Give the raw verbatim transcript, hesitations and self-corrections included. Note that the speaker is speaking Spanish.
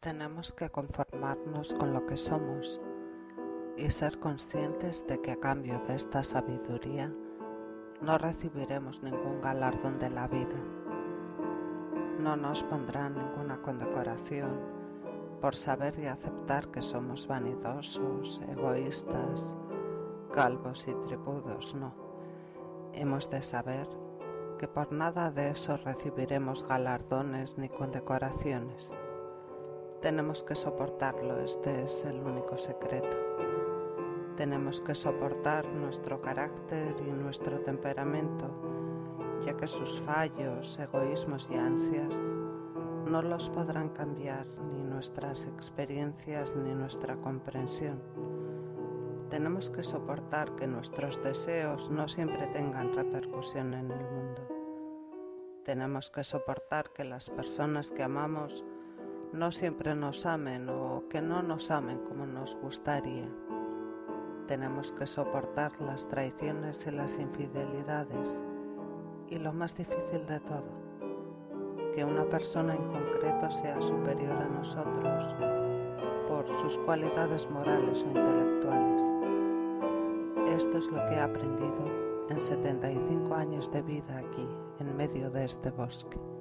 Tenemos que conformarnos con lo que somos y ser conscientes de que a cambio de esta sabiduría no recibiremos ningún galardón de la vida. No nos pondrán ninguna condecoración por saber y aceptar que somos vanidosos, egoístas, calvos y tribudos, no. Hemos de saber que por nada de eso recibiremos galardones ni condecoraciones. Tenemos que soportarlo, este es el único secreto. Tenemos que soportar nuestro carácter y nuestro temperamento, ya que sus fallos, egoísmos y ansias no los podrán cambiar ni nuestras experiencias ni nuestra comprensión. Tenemos que soportar que nuestros deseos no siempre tengan repercusión en el mundo. Tenemos que soportar que las personas que amamos no siempre nos amen o que no nos amen como nos gustaría. Tenemos que soportar las traiciones y las infidelidades. Y lo más difícil de todo, que una persona en concreto sea superior a nosotros por sus cualidades morales o intelectuales. Esto es lo que he aprendido en setenta y cinco años de vida aquí, en medio de este bosque.